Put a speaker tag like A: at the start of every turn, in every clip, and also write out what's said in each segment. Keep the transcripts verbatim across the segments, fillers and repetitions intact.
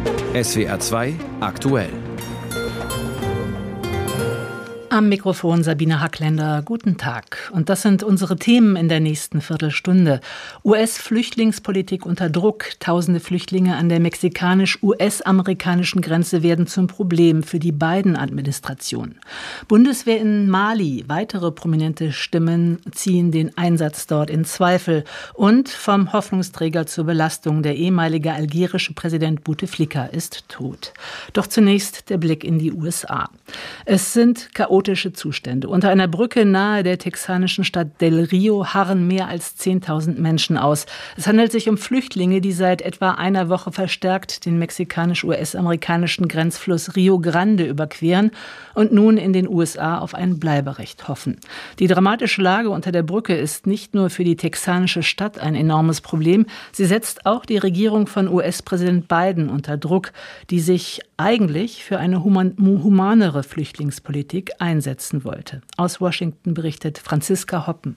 A: S W R zwei aktuell.
B: Am Mikrofon Sabine Hackländer. Guten Tag. Und das sind unsere Themen in der nächsten Viertelstunde. U S-Flüchtlingspolitik unter Druck. Tausende Flüchtlinge an der mexikanisch-U S-amerikanischen Grenze werden zum Problem für die Biden-Administration. Bundeswehr in Mali. Weitere prominente Stimmen ziehen den Einsatz dort in Zweifel. Und vom Hoffnungsträger zur Belastung. Der ehemalige algerische Präsident Bouteflika ist tot. Doch zunächst der Blick in die U S A. Es sind chaotische Zustände. Unter einer Brücke nahe der texanischen Stadt Del Rio harren mehr als zehntausend Menschen aus. Es handelt sich um Flüchtlinge, die seit etwa einer Woche verstärkt den mexikanisch-U S-amerikanischen Grenzfluss Rio Grande überqueren und nun in den U S A auf ein Bleiberecht hoffen. Die dramatische Lage unter der Brücke ist nicht nur für die texanische Stadt ein enormes Problem, sie setzt auch die Regierung von U S-Präsident Biden unter Druck, die sich eigentlich für eine human- humanere Flüchtlingspolitik einsetzen wollte. Aus Washington berichtet Franziska Hoppen.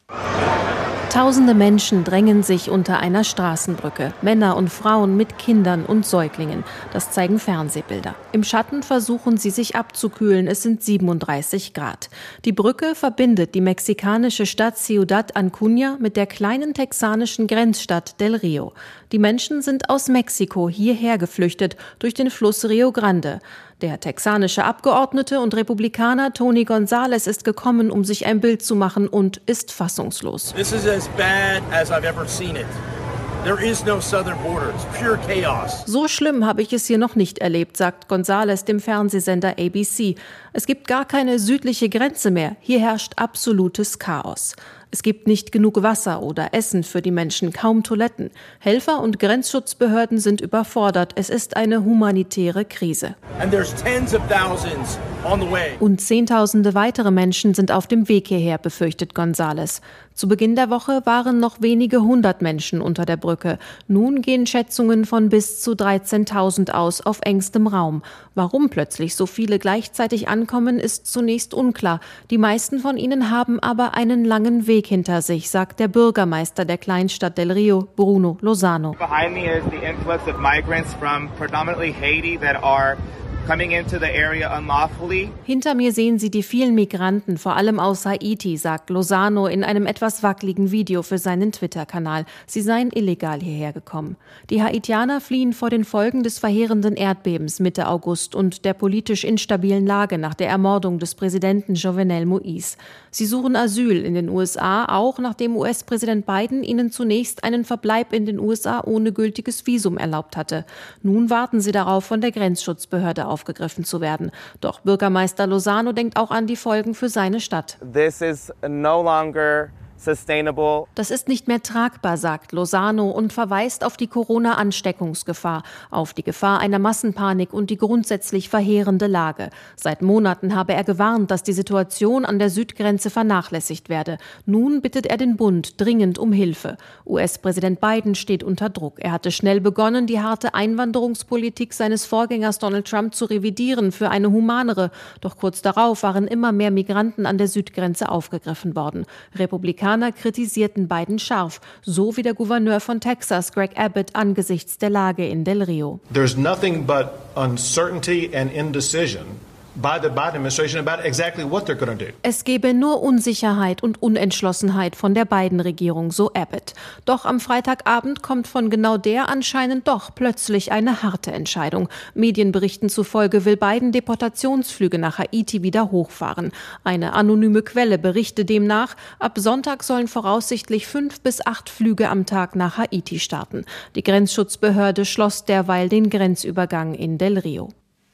C: Tausende Menschen drängen sich unter einer Straßenbrücke. Männer und Frauen mit Kindern und Säuglingen. Das zeigen Fernsehbilder. Im Schatten versuchen sie sich abzukühlen. Es sind siebenunddreißig Grad. Die Brücke verbindet die mexikanische Stadt Ciudad Acuña mit der kleinen texanischen Grenzstadt Del Rio. Die Menschen sind aus Mexiko hierher geflüchtet durch den Fluss Rio Grande. Der texanische Abgeordnete und Republikaner Tony González ist gekommen, um sich ein Bild zu machen und ist fassungslos.
D: This is as bad as I've ever seen it. There is no southern border. It's pure chaos.
C: So schlimm habe ich es hier noch nicht erlebt, sagt González dem Fernsehsender A B C. Es gibt gar keine südliche Grenze mehr. Hier herrscht absolutes Chaos. Es gibt nicht genug Wasser oder Essen für die Menschen, kaum Toiletten. Helfer und Grenzschutzbehörden sind überfordert. Es ist eine humanitäre Krise.
D: And there's tens of thousands on the way.
C: Und Zehntausende weitere Menschen sind auf dem Weg hierher, befürchtet González. Zu Beginn der Woche waren noch wenige hundert Menschen unter der Brücke. Nun gehen Schätzungen von bis zu dreizehntausend aus auf engstem Raum. Warum plötzlich so viele gleichzeitig ankommen, ist zunächst unklar. Die meisten von ihnen haben aber einen langen Weg hinter sich, sagt der Bürgermeister der Kleinstadt Del Rio, Bruno Lozano.
E: Behind me is the influx of migrants from predominantly Haiti that are coming into the area unlawfully.
C: Hinter mir sehen Sie die vielen Migranten, vor allem aus Haiti, sagt Lozano in einem etwas wackeligen Video für seinen Twitter-Kanal. Sie seien illegal hierher gekommen. Die Haitianer fliehen vor den Folgen des verheerenden Erdbebens Mitte August und der politisch instabilen Lage nach der Ermordung des Präsidenten Jovenel Moïse. Sie suchen Asyl in den U S A, auch nachdem U S-Präsident Biden ihnen zunächst einen Verbleib in den U S A ohne gültiges Visum erlaubt hatte. Nun warten sie darauf, von der Grenzschutzbehörde aufgegriffen zu werden. Doch Bürgermeister Lozano denkt auch an die Folgen für seine Stadt.
E: This is no longer sustainable.
C: Das ist nicht mehr tragbar, sagt Lozano und verweist auf die Corona-Ansteckungsgefahr, auf die Gefahr einer Massenpanik und die grundsätzlich verheerende Lage. Seit Monaten habe er gewarnt, dass die Situation an der Südgrenze vernachlässigt werde. Nun bittet er den Bund dringend um Hilfe. U S-Präsident Biden steht unter Druck. Er hatte schnell begonnen, die harte Einwanderungspolitik seines Vorgängers Donald Trump zu revidieren für eine humanere. Doch kurz darauf waren immer mehr Migranten an der Südgrenze aufgegriffen worden. Republikaner kritisierten Biden scharf, so wie der Gouverneur von Texas, Greg Abbott, angesichts der Lage in Del Rio.
F: There's nothing but uncertainty and indecision by the Biden administration about exactly what they're going to do.
C: Es gebe nur Unsicherheit und Unentschlossenheit von der Biden-Regierung, so Abbott. Doch am Freitagabend kommt von genau der anscheinend doch plötzlich eine harte Entscheidung. Medienberichten zufolge will Biden Deportationsflüge nach Haiti wieder hochfahren. Eine anonyme Quelle berichte demnach, ab Sonntag sollen voraussichtlich fünf bis acht Flüge am Tag nach Haiti starten. Die Grenzschutzbehörde schloss derweil den Grenzübergang in Del Rio.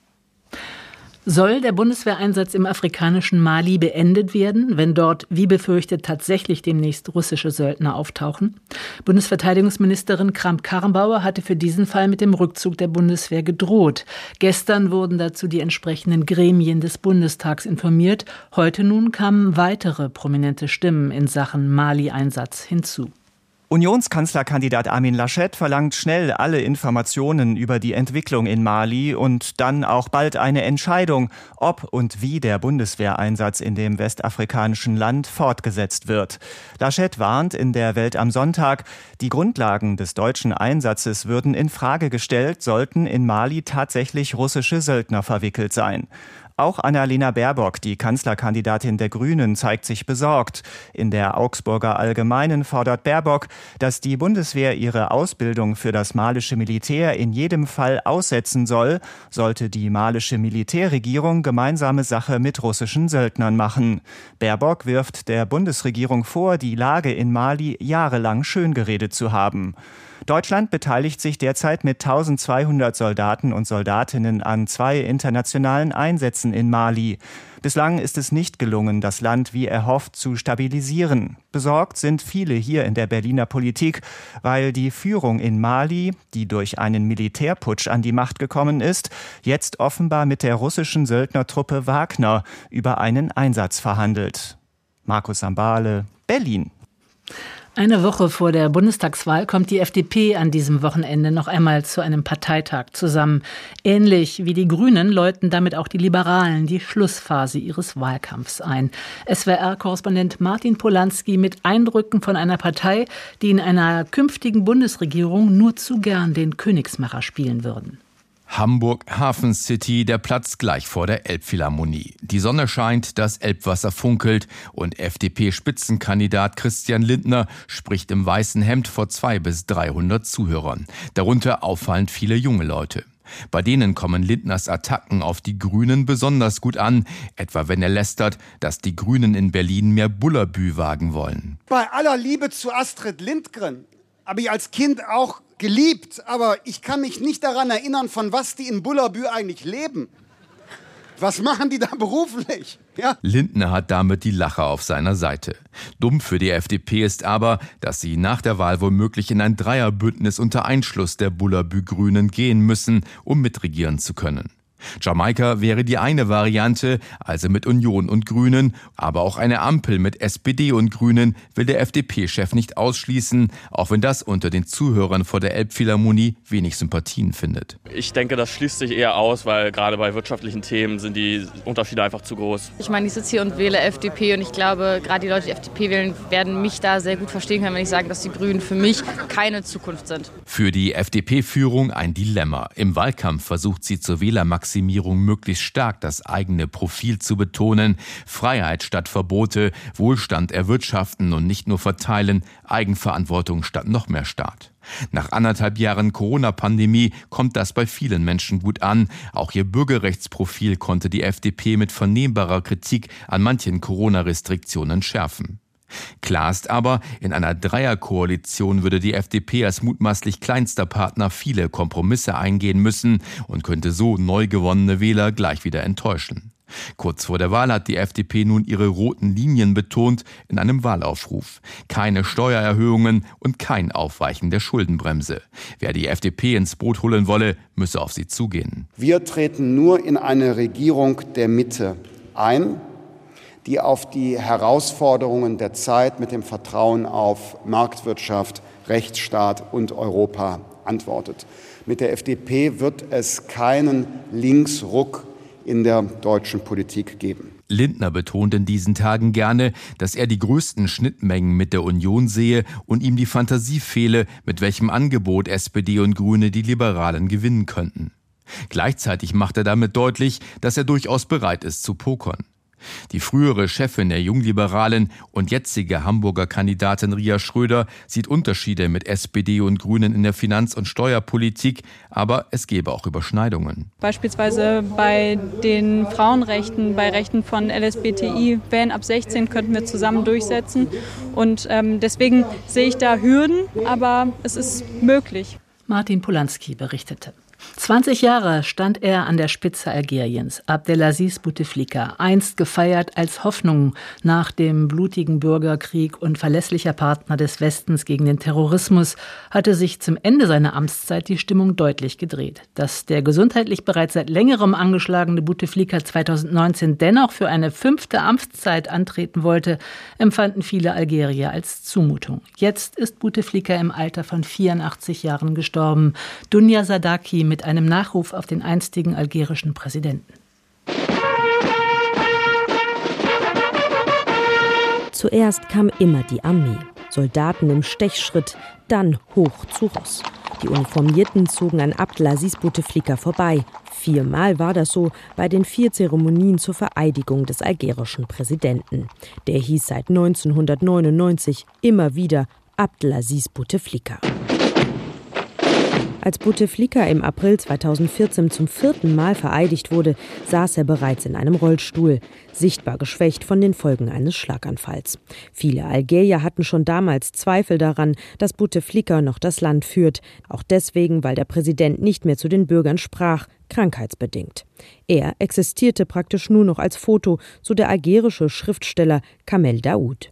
B: Soll der Bundeswehreinsatz im afrikanischen Mali beendet werden, wenn dort, wie befürchtet, tatsächlich demnächst russische Söldner auftauchen? Bundesverteidigungsministerin Kramp-Karrenbauer hatte für diesen Fall mit dem Rückzug der Bundeswehr gedroht. Gestern wurden dazu die entsprechenden Gremien des Bundestags informiert. Heute nun kamen weitere prominente Stimmen in Sachen Mali-Einsatz hinzu.
G: Unionskanzlerkandidat Armin Laschet verlangt schnell alle Informationen über die Entwicklung in Mali und dann auch bald eine Entscheidung, ob und wie der Bundeswehreinsatz in dem westafrikanischen Land fortgesetzt wird. Laschet warnt in der Welt am Sonntag, die Grundlagen des deutschen Einsatzes würden in Frage gestellt, sollten in Mali tatsächlich russische Söldner verwickelt sein. Auch Annalena Baerbock, die Kanzlerkandidatin der Grünen, zeigt sich besorgt. In der Augsburger Allgemeinen fordert Baerbock, dass die Bundeswehr ihre Ausbildung für das malische Militär in jedem Fall aussetzen soll, sollte die malische Militärregierung gemeinsame Sache mit russischen Söldnern machen. Baerbock wirft der Bundesregierung vor, die Lage in Mali jahrelang schöngeredet zu haben. Deutschland beteiligt sich derzeit mit eintausendzweihundert Soldaten und Soldatinnen an zwei internationalen Einsätzen in Mali. Bislang ist es nicht gelungen, das Land wie erhofft zu stabilisieren. Besorgt sind viele hier in der Berliner Politik, weil die Führung in Mali, die durch einen Militärputsch an die Macht gekommen ist, jetzt offenbar mit der russischen Söldnertruppe Wagner über einen Einsatz verhandelt. Markus Sambale, Berlin.
B: Eine Woche vor der Bundestagswahl kommt die F D P an diesem Wochenende noch einmal zu einem Parteitag zusammen. Ähnlich wie die Grünen läuten damit auch die Liberalen die Schlussphase ihres Wahlkampfs ein. S W R-Korrespondent Martin Polanski mit Eindrücken von einer Partei, die in einer künftigen Bundesregierung nur zu gern den Königsmacher spielen würden.
A: Hamburg Hafen City, der Platz gleich vor der Elbphilharmonie. Die Sonne scheint, das Elbwasser funkelt und F D P-Spitzenkandidat Christian Lindner spricht im weißen Hemd vor zweihundert bis dreihundert Zuhörern. Darunter auffallend viele junge Leute. Bei denen kommen Lindners Attacken auf die Grünen besonders gut an, etwa wenn er lästert, dass die Grünen in Berlin mehr Bullabü wagen wollen.
H: Bei aller Liebe zu Astrid Lindgren habe ich als Kind auch geliebt, aber ich kann mich nicht daran erinnern, von was die in Bullabü eigentlich leben. Was machen die da beruflich? Ja?
A: Lindner hat damit die Lacher auf seiner Seite. Dumm für die F D P ist aber, dass sie nach der Wahl womöglich in ein Dreierbündnis unter Einschluss der Bullabü-Grünen gehen müssen, um mitregieren zu können. Jamaika wäre die eine Variante, also mit Union und Grünen, aber auch eine Ampel mit S P D und Grünen will der F D P-Chef nicht ausschließen, auch wenn das unter den Zuhörern vor der Elbphilharmonie wenig Sympathien findet.
I: Ich denke, das schließt sich eher aus, weil gerade bei wirtschaftlichen Themen sind die Unterschiede einfach zu groß.
J: Ich meine, ich sitze hier und wähle F D P und ich glaube, gerade die Leute, die F D P wählen, werden mich da sehr gut verstehen können, wenn ich sage, dass die Grünen für mich keine Zukunft sind.
A: Für die F D P-Führung ein Dilemma. Im Wahlkampf versucht sie zur Wählermaximierung möglichst stark das eigene Profil zu betonen. Freiheit statt Verbote, Wohlstand erwirtschaften und nicht nur verteilen, Eigenverantwortung statt noch mehr Staat. Nach anderthalb Jahren Corona-Pandemie kommt das bei vielen Menschen gut an. Auch ihr Bürgerrechtsprofil konnte die F D P mit vernehmbarer Kritik an manchen Corona-Restriktionen schärfen. Klar ist aber, in einer Dreierkoalition würde die F D P als mutmaßlich kleinster Partner viele Kompromisse eingehen müssen und könnte so neu gewonnene Wähler gleich wieder enttäuschen. Kurz vor der Wahl hat die F D P nun ihre roten Linien betont in einem Wahlaufruf. Keine Steuererhöhungen und kein Aufweichen der Schuldenbremse. Wer die F D P ins Boot holen wolle, müsse auf sie zugehen.
H: Wir treten nur in eine Regierung der Mitte ein, die auf die Herausforderungen der Zeit mit dem Vertrauen auf Marktwirtschaft, Rechtsstaat und Europa antwortet. Mit der F D P wird es keinen Linksruck in der deutschen Politik geben.
A: Lindner betont in diesen Tagen gerne, dass er die größten Schnittmengen mit der Union sehe und ihm die Fantasie fehle, mit welchem Angebot S P D und Grüne die Liberalen gewinnen könnten. Gleichzeitig macht er damit deutlich, dass er durchaus bereit ist zu pokern. Die frühere Chefin der Jungliberalen und jetzige Hamburger Kandidatin Ria Schröder sieht Unterschiede mit S P D und Grünen in der Finanz- und Steuerpolitik, aber es gäbe auch Überschneidungen.
K: Beispielsweise bei den Frauenrechten, bei Rechten von L S B T I, Wählen ab sechzehn könnten wir zusammen durchsetzen und ähm, deswegen sehe ich da Hürden, aber es ist möglich.
B: Martin Polanski berichtete. zwanzig Jahre stand er an der Spitze Algeriens, Abdelaziz Bouteflika, einst gefeiert als Hoffnung nach dem blutigen Bürgerkrieg und verlässlicher Partner des Westens gegen den Terrorismus, hatte sich zum Ende seiner Amtszeit die Stimmung deutlich gedreht. Dass der gesundheitlich bereits seit längerem angeschlagene Bouteflika zweitausendneunzehn dennoch für eine fünfte Amtszeit antreten wollte, empfanden viele Algerier als Zumutung. Jetzt ist Bouteflika im Alter von vierundachtzig Jahren gestorben. Dunya Sadaki mit einem Nachruf auf den einstigen algerischen Präsidenten.
L: Zuerst kam immer die Armee. Soldaten im Stechschritt, dann hoch zu Ross. Die Uniformierten zogen an Abdelaziz Bouteflika vorbei. Viermal war das so bei den vier Zeremonien zur Vereidigung des algerischen Präsidenten. Der hieß seit neunzehnhundertneunundneunzig immer wieder Abdelaziz Bouteflika. Als Bouteflika im April zweitausendvierzehn zum vierten Mal vereidigt wurde, saß er bereits in einem Rollstuhl, sichtbar geschwächt von den Folgen eines Schlaganfalls. Viele Algerier hatten schon damals Zweifel daran, dass Bouteflika noch das Land führt, auch deswegen, weil der Präsident nicht mehr zu den Bürgern sprach, krankheitsbedingt. Er existierte praktisch nur noch als Foto, so der algerische Schriftsteller Kamel Daoud.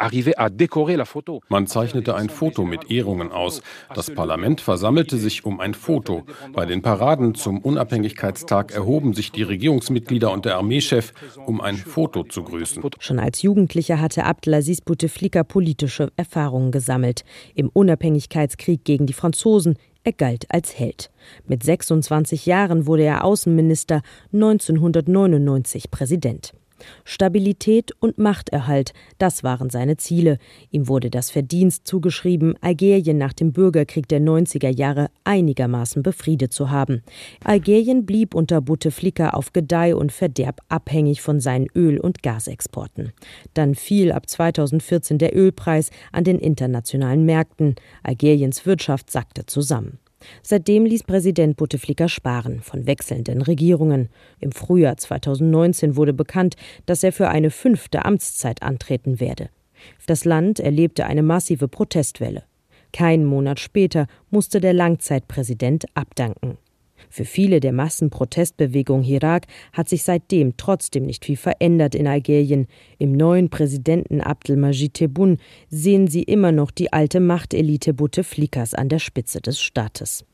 M: Man zeichnete ein Foto mit Ehrungen aus. Das Parlament versammelte sich um ein Foto. Bei den Paraden zum Unabhängigkeitstag erhoben sich die Regierungsmitglieder und der Armeechef, um ein Foto zu grüßen.
L: Schon als Jugendlicher hatte Abdelaziz Bouteflika politische Erfahrungen gesammelt. Im Unabhängigkeitskrieg gegen die Franzosen. Er galt als Held. Mit sechsundzwanzig Jahren wurde er Außenminister, neunzehnhundertneunundneunzig Präsident. Stabilität und Machterhalt, das waren seine Ziele. Ihm wurde das Verdienst zugeschrieben, Algerien nach dem Bürgerkrieg der neunziger Jahre einigermaßen befriedet zu haben. Algerien blieb unter Bouteflika auf Gedeih und Verderb abhängig von seinen Öl- und Gasexporten. Dann fiel ab zweitausendvierzehn der Ölpreis an den internationalen Märkten. Algeriens Wirtschaft sackte zusammen. Seitdem ließ Präsident Bouteflika sparen, von wechselnden Regierungen. Im Frühjahr zweitausendneunzehn wurde bekannt, dass er für eine fünfte Amtszeit antreten werde. Das Land erlebte eine massive Protestwelle. Keinen Monat später musste der Langzeitpräsident abdanken. Für viele der Massenprotestbewegung Hirak hat sich seitdem trotzdem nicht viel verändert in Algerien. Im neuen Präsidenten Abdelmadjid Tebboune sehen sie immer noch die alte Machtelite Bouteflikas an der Spitze des Staates.